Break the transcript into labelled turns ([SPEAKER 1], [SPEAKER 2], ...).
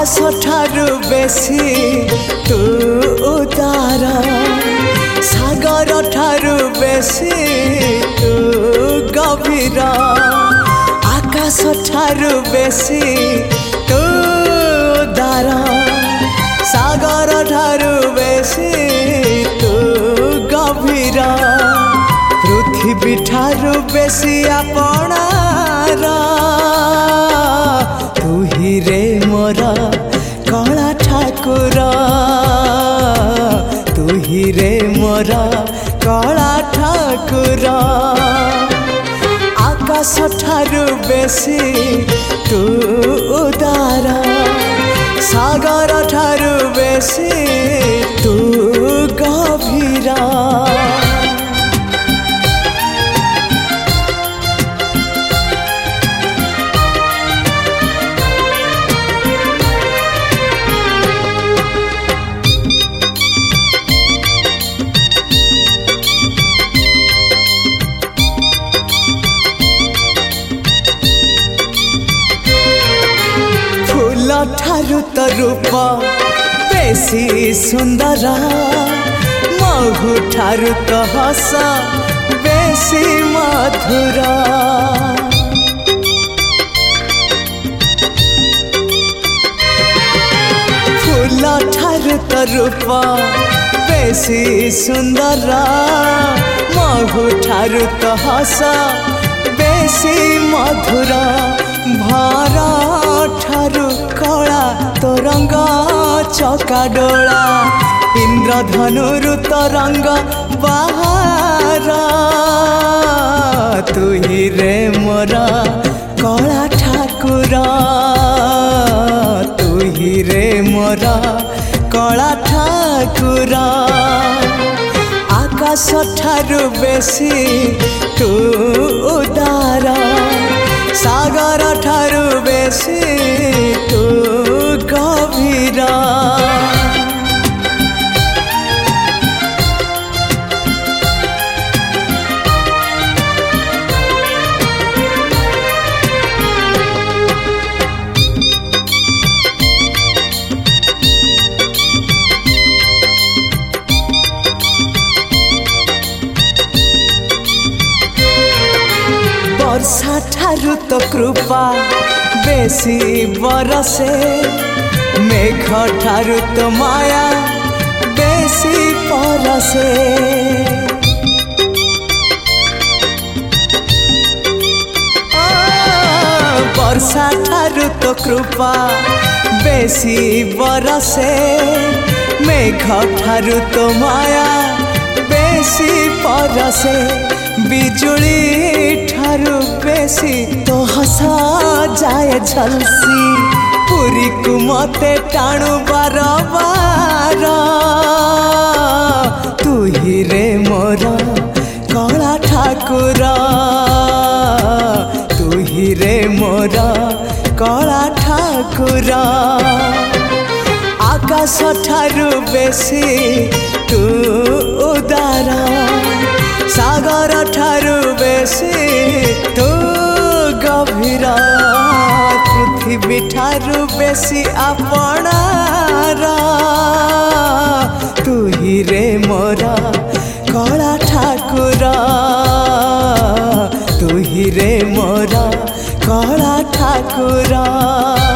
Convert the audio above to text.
[SPEAKER 1] आकाश ठारू बेसी तू उदार सागर ठारू बेसी तू गभीर आकाश ठारू बेसी तू उदार सागर ठारू बेसी तू गभीर पृथ्वी ठारू बेसी आपणार तू ही रे मोर कला ठाकुर तू ही रे मोर कला ठाकुर आकाश ठारू बेसी तू उदार सागर ठारू बेसी तू गभीर ठारू तो रूप बेसी सुंदर महु ठारू तो हस बेसी मधुर फूल ठारू तो रूप बेसी सुंदर महु ठारू तो हस बेसी मधुर भरा ठारू कला तो रंग चका डोला इंद्रधनुरु तो रंग बाहर तू ही रे मोर कला ठाकुर तू ही रे मोर कला ठाकुर आकाश ठारू बेसी तू उदार सागर ठारू बेसी तू गभीर वर्षा ठारू तो कृपा बेसी बरसे मेघ ठारू तो माया बेसी परसे वर्षा ठारू तो कृपा बेसी बरसे मेघ ठारू तो माया बेसी परसे बिजुली ठारू बेसी तो हसा जाए झलसी पूरी को मते टाणु बार बार तू ही रे मोर कला ठाकुर तू ही रे मोर कला ठाकुर आकाश ठारू बेसी तू उदार सागर ठारू बेसी तू गभीर पृथ्वी ठारू बेसी आपणार तू ही रे मोर कला ठाकुर तू ही रे मोर कला ठाकुर।